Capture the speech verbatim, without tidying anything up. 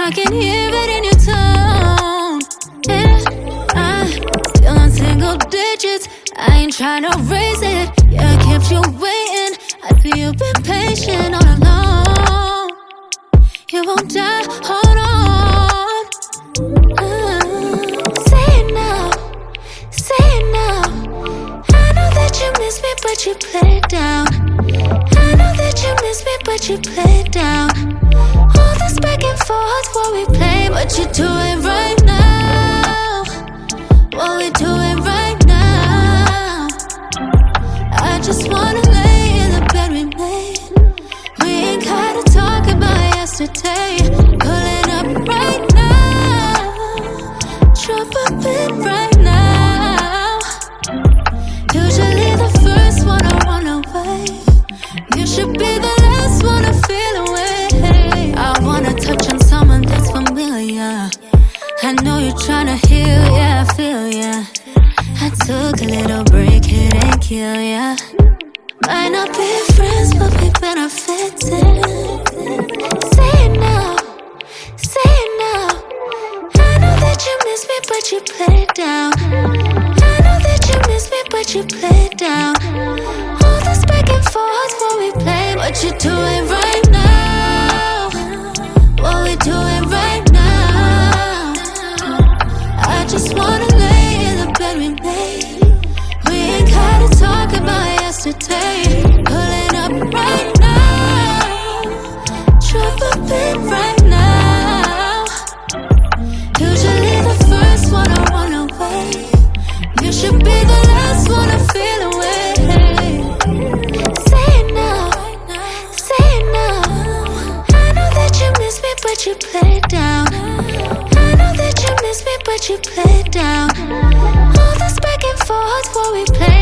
I can hear it in your tone. Yeah, I'm still on single digits. I ain't tryna raise it. Yeah, I kept you waiting. I see you've been patient all along. You won't die, hold on. uh, Say it now, say it now. I know that you miss me, but you play it down. I know that you miss me, but you play it down. All this back and forth, what we play, but you do it right now. What we doing right now. I just wanna lay in the bed we made. We ain't gotta talk about yesterday. Pulling up right now. Drop a bit right now. Usually the first one I wanna wait. You should be the last one to feel away. I wanna touch on someone that's familiar. I know you're tryna heal, yeah, I feel ya. I took a little break, it ain't kill ya. Might not be friends, but we benefiting. Say it now, say it now. I know that you miss me, but you play it down. I know that you miss me, but you play it down. All this back and forth, what we play, but you do it right now. What we doing right now. I just wanna lay in the bed we made. We ain't gotta talk about yesterday. Pulling up right now. Drop a bit right now. Usually the first one I wanna wait. You should be the last one to feel away. Say it now, say it now. I know that you miss me, but you play it down. I know that you miss me, but you play it down. All this back and forth, what we play,